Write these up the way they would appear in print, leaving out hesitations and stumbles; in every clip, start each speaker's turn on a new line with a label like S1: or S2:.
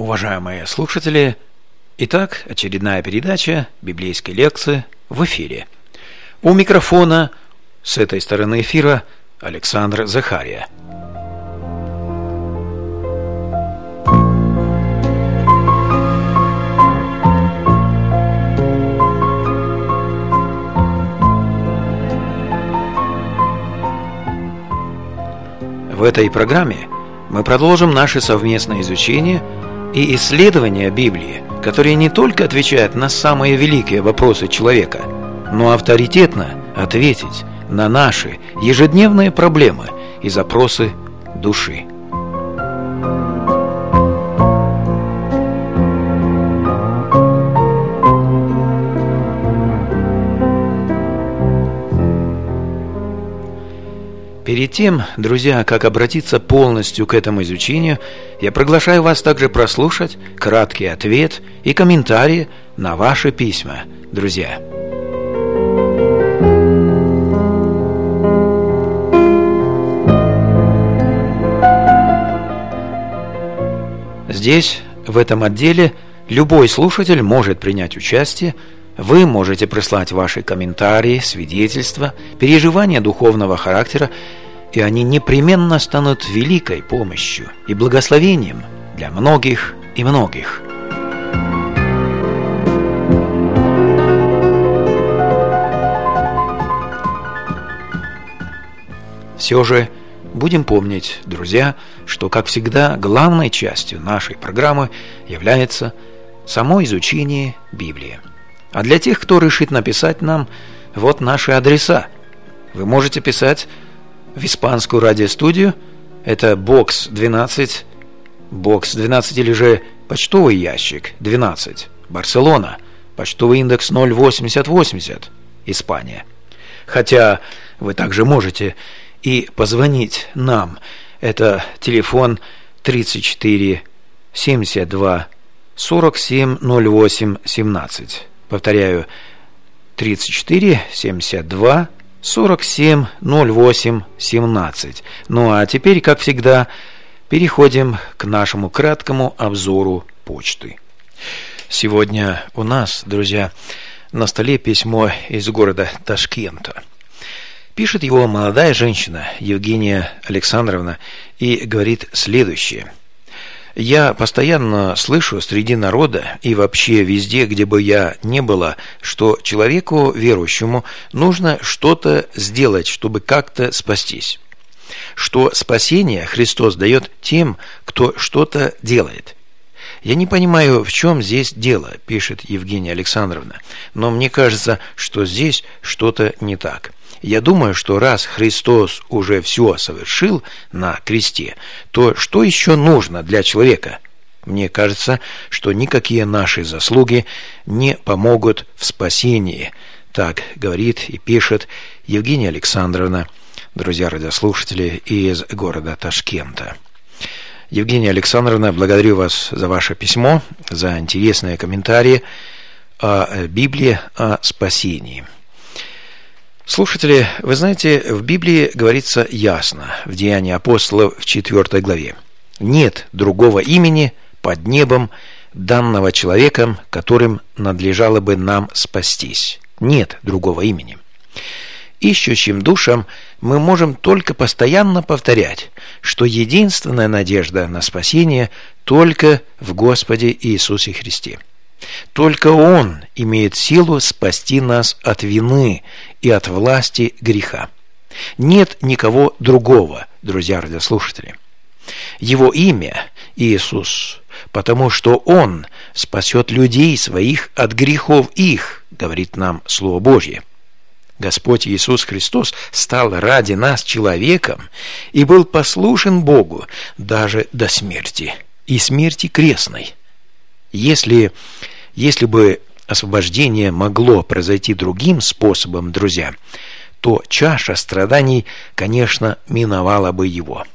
S1: Уважаемые слушатели, итак, очередная передача библейской лекции в эфире. У микрофона с этой стороны эфира Александр Захария. В этой программе мы продолжим наше совместное изучение и исследование Библии, которые не только отвечают на самые великие вопросы человека, но авторитетно ответить на наши ежедневные проблемы и запросы души. Перед тем, друзья, как обратиться полностью к этому изучению, я приглашаю вас также прослушать краткий ответ и комментарии на ваши письма, друзья. Здесь, в этом отделе, любой слушатель может принять участие. Вы можете прислать ваши комментарии, свидетельства, переживания духовного характера, и они непременно станут великой помощью и благословением для многих и многих. Все же будем помнить, друзья, что, как всегда, главной частью нашей программы является само изучение Библии. А для тех, кто решит написать нам, вот наши адреса. Вы можете писать в испанскую радиостудию, это бокс 12 или же почтовый ящик 12, Барселона, почтовый индекс 08080, Испания. Хотя вы также можете и позвонить нам, это телефон 34 72 47 08 17. Повторяю, 34 72 47 08 17. Ну а теперь, как всегда, переходим к нашему краткому обзору почты. Сегодня у нас, друзья, на столе письмо из города Ташкента. Пишет его молодая женщина Евгения Александровна и говорит следующее. Я постоянно слышу среди народа и вообще везде, где бы я ни была, что человеку верующему нужно что-то сделать, чтобы как-то спастись. Что спасение Христос дает тем, кто что-то делает. Я не понимаю, в чем здесь дело, пишет Евгения Александровна, но мне кажется, что здесь что-то не так. Я думаю, что раз Христос уже все совершил на кресте, то что еще нужно для человека? Мне кажется, что никакие наши заслуги не помогут в спасении. Так говорит и пишет Евгения Александровна, друзья радиослушатели, из города Ташкента. Евгения Александровна, благодарю вас за ваше письмо, за интересные комментарии о Библии, о спасении. Слушатели, вы знаете, в Библии говорится ясно, в Деянии апостолов в 4 главе. Нет другого имени под небом, данного человеком, которым надлежало бы нам спастись. Нет другого имени. Ищущим душам мы можем только постоянно повторять, что единственная надежда на спасение только в Господе Иисусе Христе. Только Он имеет силу спасти нас от вины и от власти греха. Нет никого другого, друзья радиослушатели. Его имя Иисус, потому что Он спасет людей своих от грехов их, говорит нам Слово Божье. Господь Иисус Христос стал ради нас человеком и был послушен Богу даже до смерти, и смерти крестной. Если бы освобождение могло произойти другим способом, друзья, то чаша страданий, конечно, миновала бы его.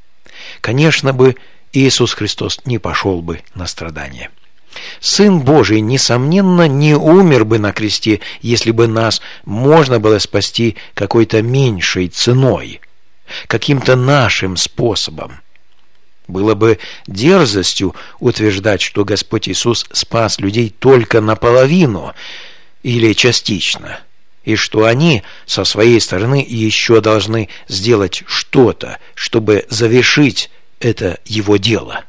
S1: Конечно бы Иисус Христос не пошел бы на страдания. Сын Божий, несомненно, не умер бы на кресте, если бы нас можно было спасти какой-то меньшей ценой, каким-то нашим способом. Было бы дерзостью утверждать, что Господь Иисус спас людей только наполовину или частично, и что они со своей стороны еще должны сделать что-то, чтобы завершить это Его дело.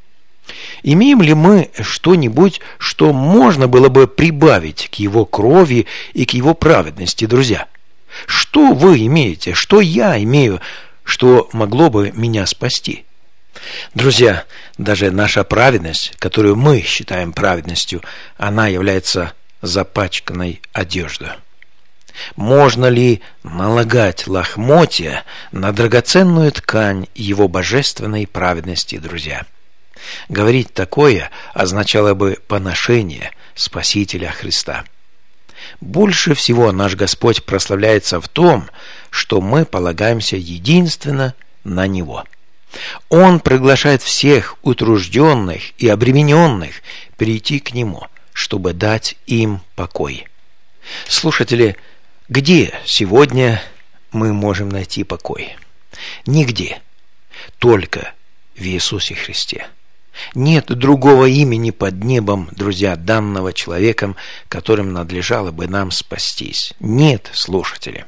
S1: Имеем ли мы что-нибудь, что можно было бы прибавить к Его крови и к Его праведности, друзья? Что вы имеете, что я имею, что могло бы меня спасти? Друзья, даже наша праведность, которую мы считаем праведностью, она является запачканной одеждой. Можно ли налагать лохмотья на драгоценную ткань Его божественной праведности, друзья? Говорить такое означало бы поношение Спасителя Христа. Больше всего наш Господь прославляется в том, что мы полагаемся единственно на Него. Он приглашает всех утружденных и обремененных прийти к Нему, чтобы дать им покой. Слушатели, где сегодня мы можем найти покой? Нигде, только в Иисусе Христе. Нет другого имени под небом, друзья, данного человеком, которым надлежало бы нам спастись. Нет, слушатели.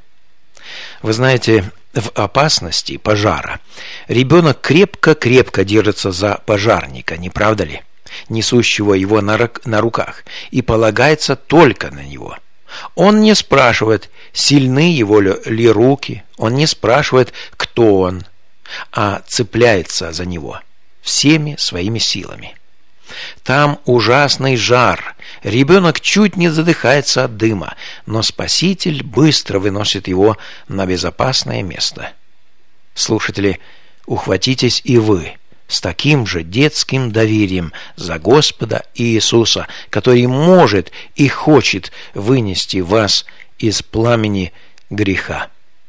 S1: Вы знаете, в опасности пожара ребенок крепко-крепко держится за пожарника, не правда ли? Несущего его на руках, и полагается только на него. Он не спрашивает, сильны его ли руки, он не спрашивает, кто он, а цепляется за него всеми своими силами. Там ужасный жар, ребенок чуть не задыхается от дыма, но Спаситель быстро выносит его на безопасное место. Слушатели, ухватитесь и вы с таким же детским доверием за Господа Иисуса, который может и хочет вынести вас из пламени греха.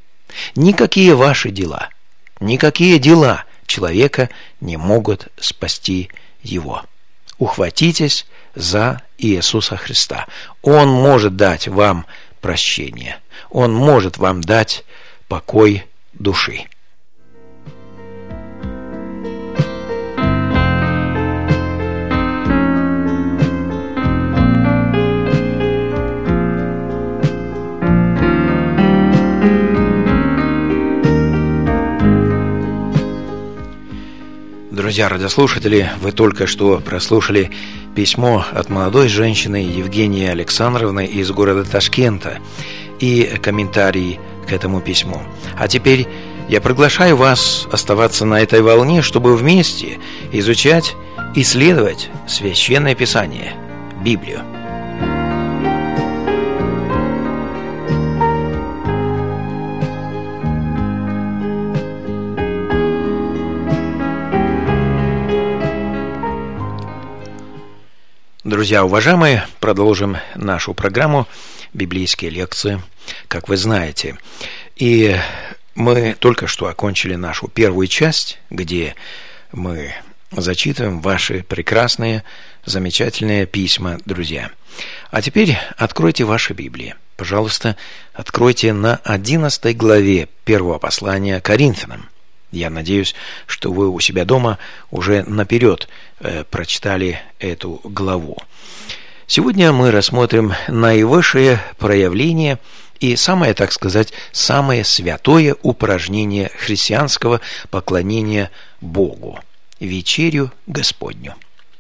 S1: Никакие ваши дела, никакие дела человека не могут спасти его. Ухватитесь за Иисуса Христа. Он может дать вам прощение. Он может вам дать покой души. Друзья радиослушатели, вы только что прослушали письмо от молодой женщины Евгении Александровны из города Ташкента и комментарии к этому письму. А теперь я приглашаю вас оставаться на этой волне, чтобы вместе изучать, исследовать Священное Писание, Библию. Друзья уважаемые, продолжим нашу программу «Библейские лекции», как вы знаете. И мы только что окончили нашу первую часть, где мы зачитываем ваши прекрасные, замечательные письма, друзья. А теперь откройте ваши Библии. Пожалуйста, откройте на 11 главе первого послания Коринфянам. Я надеюсь, что вы у себя дома уже наперед прочитали эту главу. Сегодня мы рассмотрим наивысшее проявление и самое, так сказать, самое святое упражнение христианского поклонения Богу – вечерю Господню.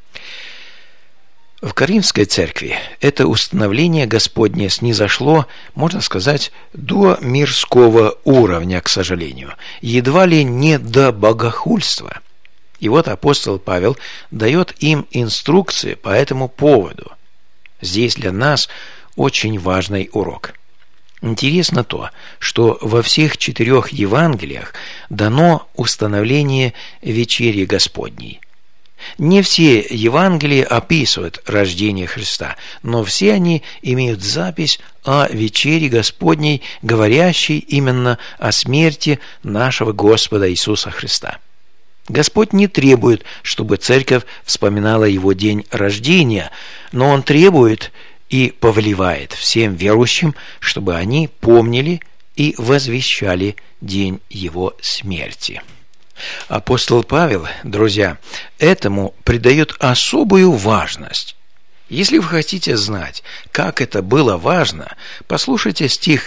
S1: В Коринфской церкви это установление Господне снизошло, можно сказать, до мирского уровня, к сожалению, едва ли не до богохульства. И вот апостол Павел дает им инструкции по этому поводу. Здесь для нас очень важный урок. Интересно то, что во всех 4 Евангелиях дано установление вечери Господней. Не все Евангелия описывают рождение Христа, но все они имеют запись о вечере Господней, говорящей именно о смерти нашего Господа Иисуса Христа. Господь не требует, чтобы церковь вспоминала Его день рождения, но Он требует и повелевает всем верующим, чтобы они помнили и возвещали день Его смерти. Апостол Павел, друзья, этому придает особую важность. Если вы хотите знать, как это было важно, послушайте стих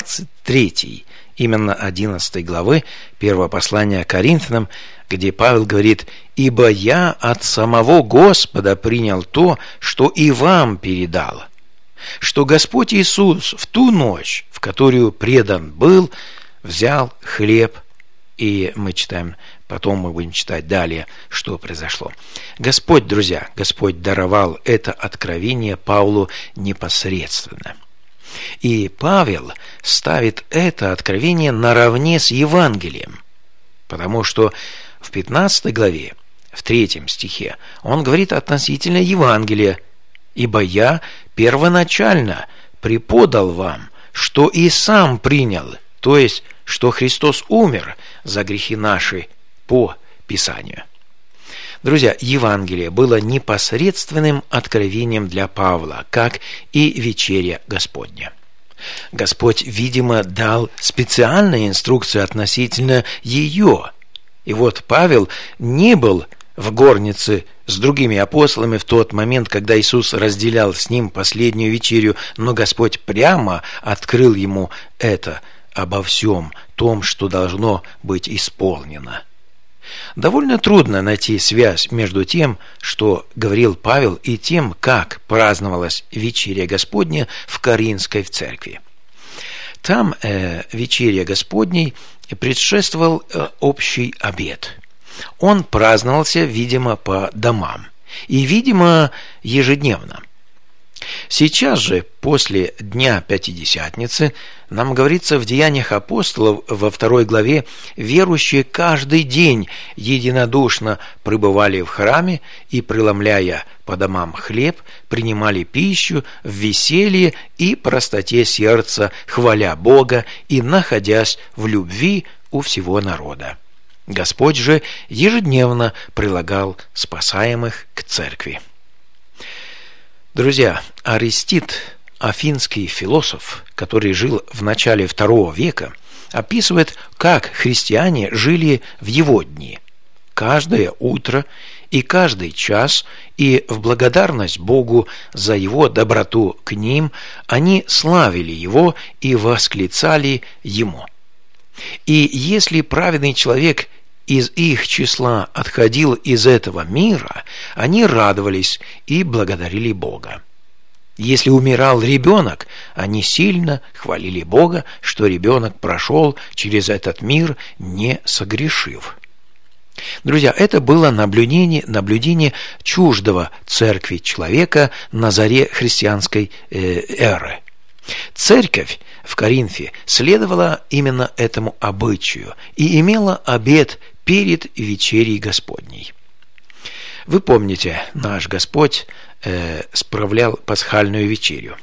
S1: 23, именно 11 главы 1 послания Коринфянам, где Павел говорит: «Ибо я от самого Господа принял то, что и вам передал, что Господь Иисус в ту ночь, в которую предан был, взял хлеб». И мы читаем, потом мы будем читать далее, что произошло. Господь, друзья, Господь даровал это откровение Павлу непосредственно. И Павел ставит это откровение наравне с Евангелием, потому что в 15 главе, в 3 стихе, он говорит относительно Евангелия: «Ибо я первоначально преподал вам, что и сам принял», то есть, что Христос умер за грехи наши по Писанию. Друзья, Евангелие было непосредственным откровением для Павла, как и вечеря Господня. Господь, видимо, дал специальные инструкции относительно ее. И вот Павел не был в горнице с другими апостолами в тот момент, когда Иисус разделял с ним последнюю вечерю, но Господь прямо открыл ему это обо всем том, что должно быть исполнено. Довольно трудно найти связь между тем, что говорил Павел, и тем, как праздновалась вечеря Господня в Коринфской церкви. Там вечеря Господней предшествовал общий обед. Он праздновался, видимо, по домам и, видимо, ежедневно. Сейчас же, после Дня Пятидесятницы, нам говорится в Деяниях апостолов во 2 главе: верующие каждый день единодушно пребывали в храме и, преломляя по домам хлеб, принимали пищу в веселье и простоте сердца, хваля Бога и находясь в любви у всего народа. Господь же ежедневно прилагал спасаемых к церкви. Друзья, Аристид, афинский философ, который жил в начале II века, описывает, как христиане жили в его дни. Каждое утро и каждый час, и в благодарность Богу за его доброту к ним, они славили его и восклицали ему. И если праведный человек из их числа отходил из этого мира, они радовались и благодарили Бога. Если умирал ребенок, они сильно хвалили Бога, что ребенок прошел через этот мир, не согрешив. Друзья, это было наблюдение чуждого церкви человека на заре христианской эры. Церковь в Коринфе следовала именно этому обычаю и имела обет перед вечерей Господней. Вы помните, наш Господь справлял пасхальную вечерю.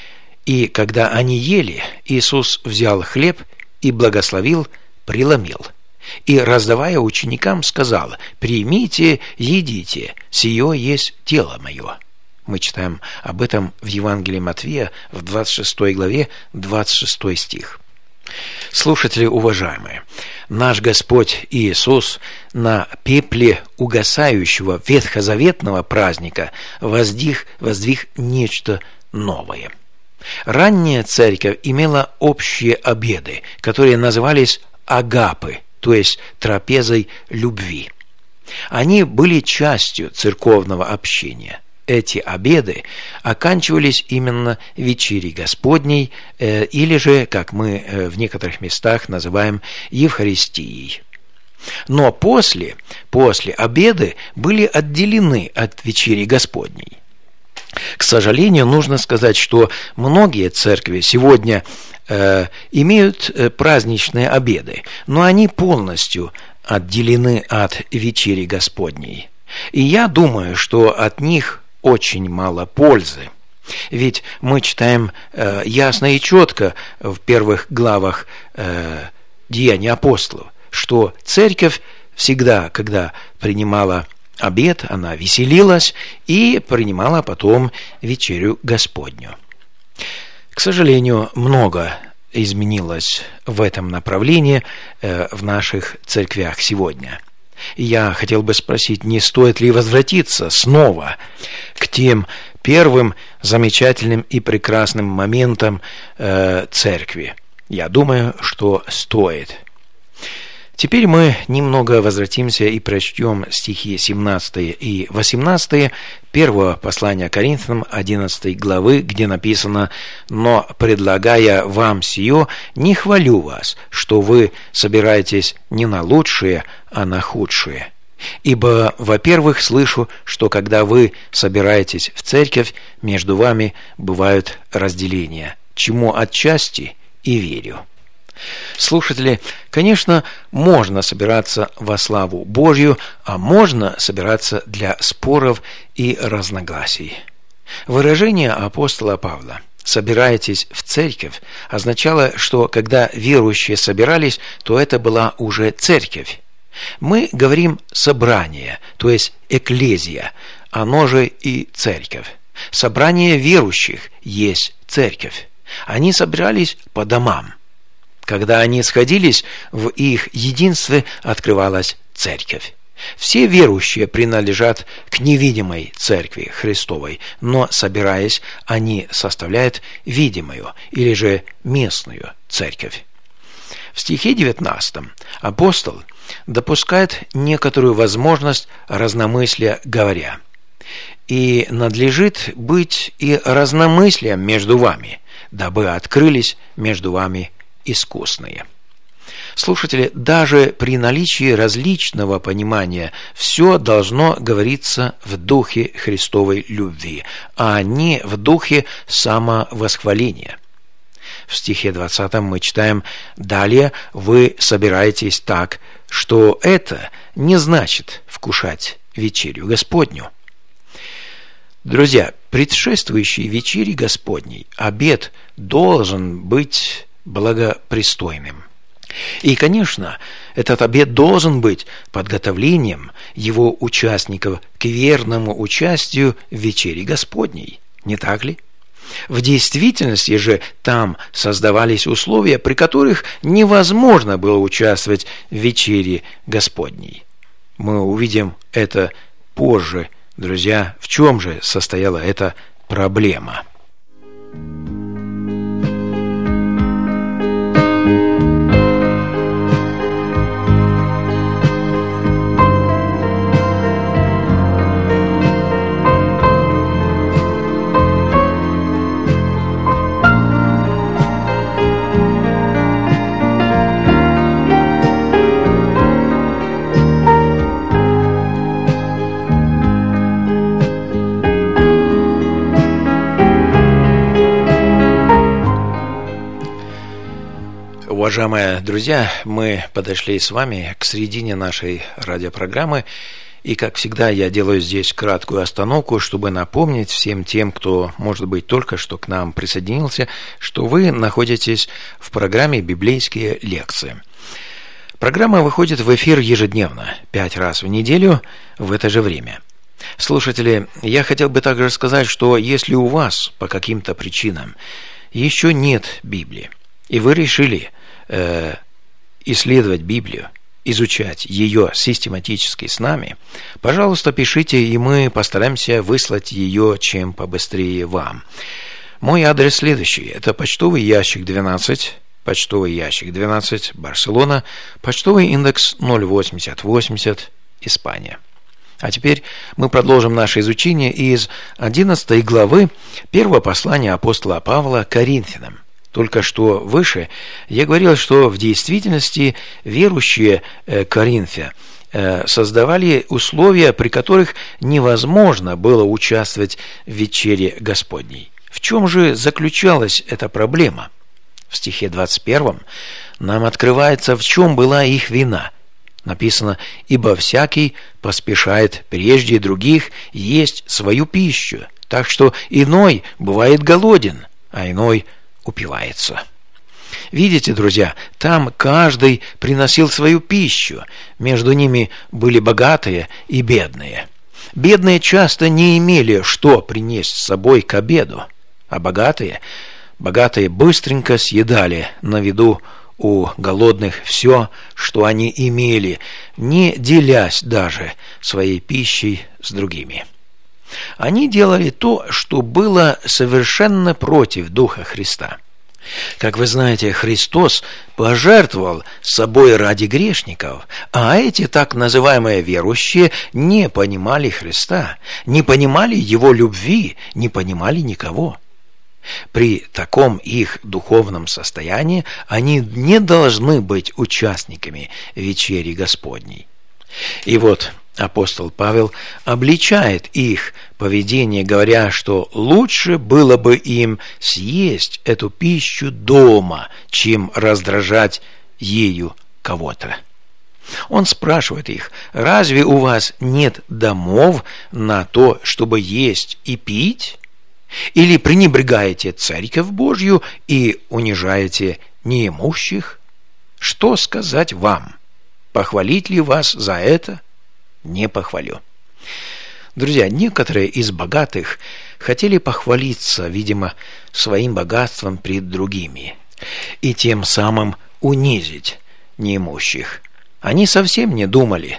S1: И когда они ели, Иисус взял хлеб и благословил, преломил. И, раздавая ученикам, сказал: «Примите, едите, сие есть тело мое». Мы читаем об этом в Евангелии Матфея в 26 главе, 26 стих. Слушатели уважаемые, наш Господь Иисус на пепле угасающего ветхозаветного праздника воздвиг нечто новое. Ранняя церковь имела общие обеды, которые назывались агапы, то есть трапезой любви. Они были частью церковного общения. Эти обеды оканчивались именно вечерей Господней, или же, как мы в некоторых местах называем, Евхаристией. Но после обеды были отделены от вечери Господней. К сожалению, нужно сказать, что многие церкви сегодня имеют праздничные обеды, но они полностью отделены от вечери Господней. И я думаю, что от них очень мало пользы. Ведь мы читаем ясно и четко в первых главах Деяний апостолов, что церковь всегда, когда принимала обед, она веселилась и принимала потом вечерю Господню. К сожалению, много изменилось в этом направлении в наших церквях сегодня. И я хотел бы спросить, не стоит ли возвратиться снова к тем первым замечательным и прекрасным моментам церкви? Я думаю, что стоит. Теперь мы немного возвратимся и прочтем стихи 17 и 18 первого послания Коринфянам 11 главы, где написано: «Но, предлагая вам сие, не хвалю вас, что вы собираетесь не на лучшее, а на худшее. Ибо, во-первых, слышу, что когда вы собираетесь в церковь, между вами бывают разделения, чему отчасти и верю». Слушатели, конечно, можно собираться во славу Божью, а можно собираться для споров и разногласий. Выражение апостола Павла «собираетесь в церковь» означало, что когда верующие собирались, то это была уже церковь. Мы говорим «собрание», то есть «экклезия», оно же и церковь. Собрание верующих есть церковь. Они собирались по домам. Когда они сходились, в их единстве открывалась церковь. Все верующие принадлежат к невидимой церкви Христовой, но, собираясь, они составляют видимую или же местную церковь. В стихе 19 апостол допускает некоторую возможность разномыслия, говоря: «И надлежит быть и разномыслием между вами, дабы открылись между вами искусные». Слушатели, даже при наличии различного понимания все должно говориться в духе Христовой любви, а не в духе самовосхваления. В стихе 20 мы читаем: «Далее вы собираетесь так, что это не значит вкушать вечерю Господню». Друзья, предшествующий вечере Господней обед должен быть благопристойным. И, конечно, этот обед должен быть подготовлением его участников к верному участию в вечере Господней, не так ли? В действительности же там создавались условия, при которых невозможно было участвовать в вечере Господней. Мы увидим это позже, друзья, в чем же состояла эта проблема. Уважаемые друзья, мы подошли с вами к середине нашей радиопрограммы, и, как всегда, я делаю здесь краткую остановку, чтобы напомнить всем тем, кто, может быть, только что к нам присоединился, что вы находитесь в программе «Библейские лекции». Программа выходит в эфир ежедневно, 5 раз в неделю в это же время. Слушатели, я хотел бы также сказать, что если у вас по каким-то причинам еще нет Библии, и вы решили исследовать Библию, изучать ее систематически с нами, пожалуйста, пишите, и мы постараемся выслать ее чем побыстрее вам. Мой адрес следующий. Это почтовый ящик 12, Барселона, почтовый индекс 08080, Испания. А теперь мы продолжим наше изучение из 11 главы первого послания апостола Павла к Коринфянам. Только что выше я говорил, что в действительности верующие Коринфя создавали условия, при которых невозможно было участвовать в вечере Господней. В чем же заключалась эта проблема? В стихе 21 нам открывается, в чем была их вина. Написано: «Ибо всякий поспешает прежде других есть свою пищу, так что иной бывает голоден, а иной упивается». Видите, друзья, там каждый приносил свою пищу, между ними были богатые и бедные. Бедные часто не имели что принести с собой к обеду, а богатые Богатые быстренько съедали на виду у голодных все, что они имели, не делясь даже своей пищей с другими. Они делали то, что было совершенно против Духа Христа. Как вы знаете, Христос пожертвовал собой ради грешников, а эти так называемые верующие не понимали Христа, не понимали Его любви, не понимали никого. При таком их духовном состоянии они не должны быть участниками вечери Господней. И вот апостол Павел обличает их поведение, говоря, что лучше было бы им съесть эту пищу дома, чем раздражать ею кого-то. Он спрашивает их: разве у вас нет домов на то, чтобы есть и пить? Или пренебрегаете Церковь Божью и унижаете неимущих? Что сказать вам? Похвалить ли вас за это? Не похвалю. Друзья, некоторые из богатых хотели похвалиться, видимо, своим богатством пред другими и тем самым унизить неимущих. Они совсем не думали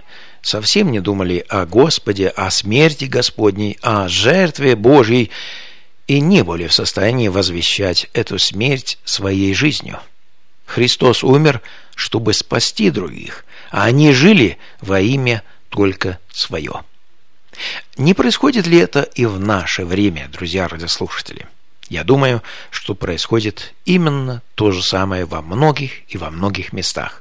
S1: о Господе, о смерти Господней, о жертве Божьей, и не были в состоянии возвещать эту смерть своей жизнью. Христос умер, чтобы спасти других, а они жили во имя только свое. Не происходит ли это и в наше время, друзья радиослушатели? Я думаю, что происходит именно то же самое во многих и во многих местах.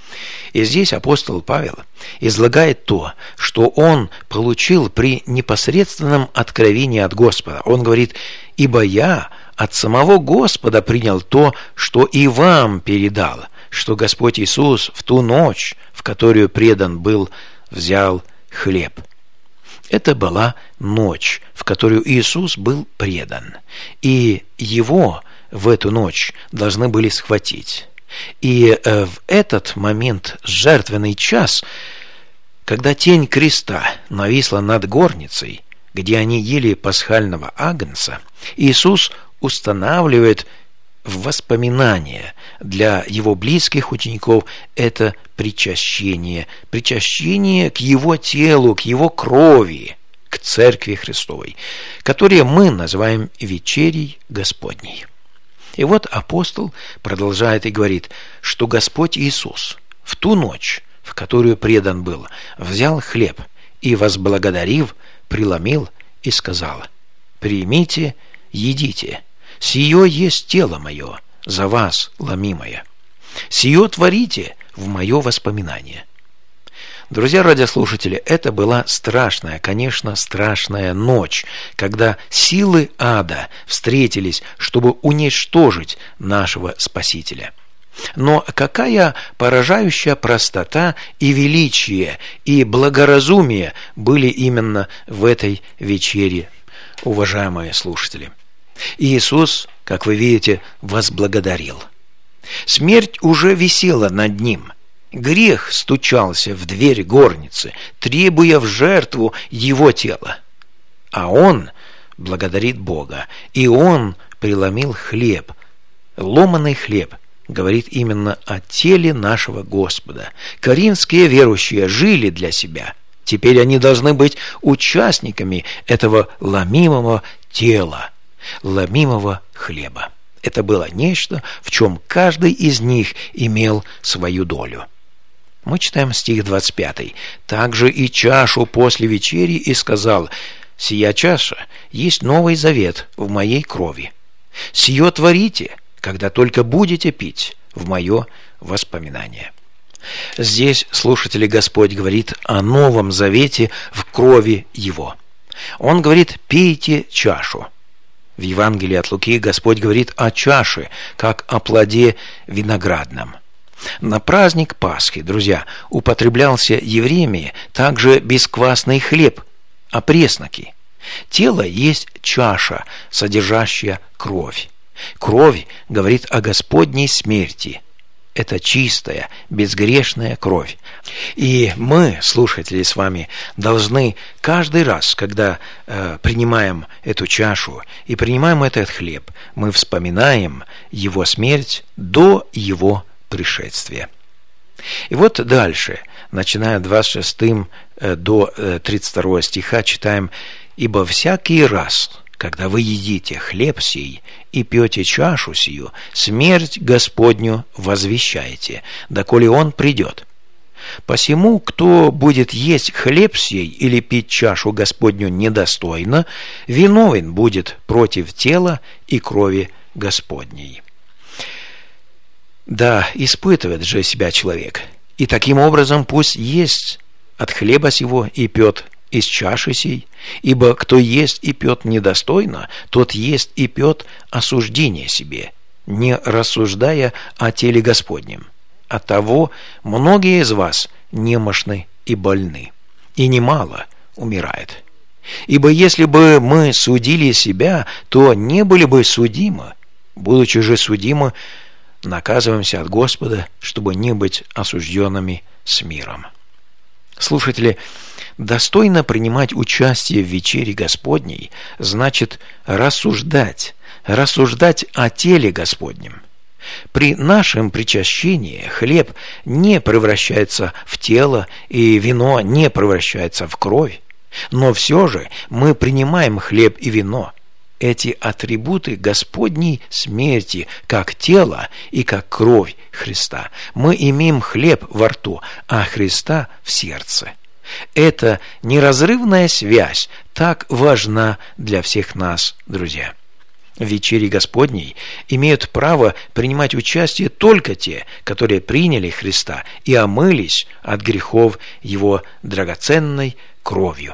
S1: И здесь апостол Павел излагает то, что он получил при непосредственном откровении от Господа. Он говорит: «Ибо я от самого Господа принял то, что и вам передал, что Господь Иисус в ту ночь, в которую предан был, взял хлеб». Это была ночь, в которую Иисус был предан, и его в эту ночь должны были схватить. И в этот момент, жертвенный час, когда тень креста нависла над горницей, где они ели пасхального агнца, Иисус устанавливает в воспоминание для его близких учеников это причащение к его телу, к его крови, к церкви Христовой, которое мы называем вечерей Господней. И вот апостол продолжает и говорит, что Господь Иисус в ту ночь, в которую предан был, взял хлеб и, возблагодарив, преломил и сказал: «Примите, едите, сие есть тело мое, за вас ломимое. Сие творите в мое воспоминание». Друзья радиослушатели, это была страшная, конечно, страшная ночь, когда силы ада встретились, чтобы уничтожить нашего Спасителя. Но какая поражающая простота и величие, и благоразумие были именно в этой вечере, уважаемые слушатели. Иисус, как вы видите, возблагодарил. Смерть уже висела над ним. Грех стучался в дверь горницы, требуя в жертву его тела. А он благодарит Бога, и он преломил хлеб. Ломаный хлеб говорит именно о теле нашего Господа. Коринфские верующие жили для себя. Теперь они должны быть участниками этого ломимого тела, ломимого хлеба. Это было нечто, в чем каждый из них имел свою долю. Мы читаем стих 25. «Также и чашу после вечери и сказал: сия чаша есть новый завет в моей крови. Сие творите, когда только будете пить, в мое воспоминание». Здесь, слушатели, Господь говорит о новом завете в крови Его. Он говорит: «Пейте чашу». В Евангелии от Луки Господь говорит о чаше, как о плоде виноградном. На праздник Пасхи, друзья, употреблялся евреями также бесквасный хлеб, опресноки. Тело есть чаша, содержащая кровь. Кровь говорит о Господней смерти. это чистая, безгрешная кровь. И мы, слушатели, с вами должны каждый раз, когда принимаем эту чашу и принимаем этот хлеб, мы вспоминаем Его смерть до Его пришествия. И вот дальше, начиная 26 до 32 стиха, читаем: «Ибо всякий раз, когда вы едите хлеб сей и пьете чашу сию, смерть Господню возвещаете, доколе Он придет. Посему, кто будет есть хлеб сей или пить чашу Господню недостойно, виновен будет против тела и крови Господней». Да, испытывает же себя человек, и таким образом пусть есть от хлеба сего и пьет из чаши сей, ибо кто ест и пьет недостойно, тот ест и пьет осуждение себе, не рассуждая о теле Господнем. Оттого многие из вас немощны и больны, и немало умирает. Ибо если бы мы судили себя, то не были бы судимы. Будучи же судимы, наказываемся от Господа, чтобы не быть осужденными с миром. Слушатели, достойно принимать участие в вечере Господней значит рассуждать о теле Господнем. При нашем причащении хлеб не превращается в тело, и вино не превращается в кровь, но все же мы принимаем хлеб и вино, эти атрибуты Господней смерти, как тело и как кровь Христа. Мы имеем хлеб во рту, а Христа в сердце. Эта неразрывная связь так важна для всех нас, друзья. В вечере Господней имеют право принимать участие только те, которые приняли Христа и омылись от грехов Его драгоценной кровью.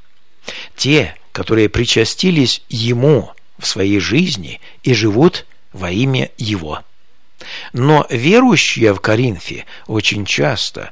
S1: Те, которые причастились Ему в своей жизни и живут во имя Его. Но верующие в Коринфе очень часто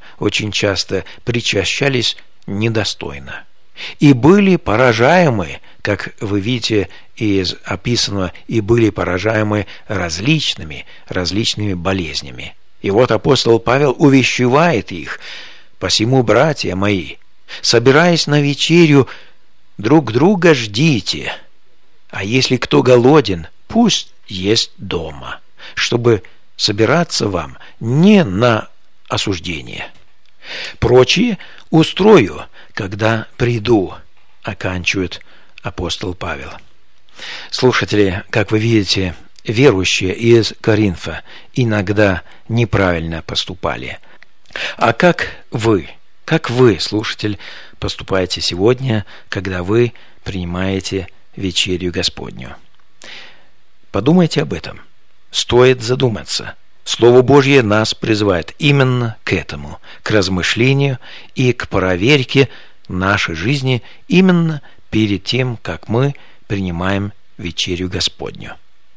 S1: причащались недостойно и были поражаемы, как вы видите из описанного, и были поражаемы различными болезнями. И вот апостол Павел увещевает их: «Посему, братья мои, собираясь на вечерю, друг друга ждите, а если кто голоден, пусть ест дома, чтобы собираться вам не на осуждение. Прочие устрою, когда приду», оканчивает апостол Павел. Слушатели, как вы видите, верующие из Коринфа иногда неправильно поступали. А как вы, слушатель, поступаете сегодня, когда вы принимаете вечерю Господню? Подумайте об этом. Стоит задуматься. Слово Божье нас призывает именно к этому, к размышлению и к проверке нашей жизни именно перед тем, как мы принимаем вечерю Господню.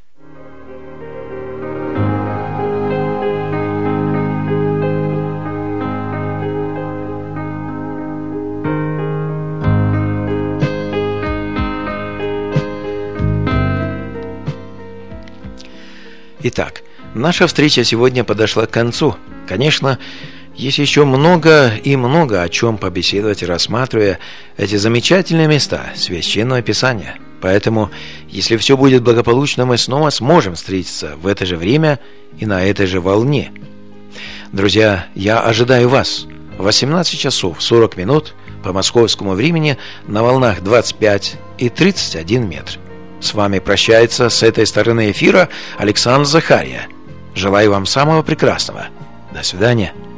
S1: Итак, наша встреча сегодня подошла к концу. Конечно, есть еще много о чем побеседовать, рассматривая эти замечательные места Священного Писания. Поэтому, если все будет благополучно, мы снова сможем встретиться в это же время и на этой же волне. Друзья, я ожидаю вас в 18 часов 40 минут по московскому времени на волнах 25 и 31 метр. С вами прощается с этой стороны эфира Александр Захария. Желаю вам самого прекрасного. До свидания.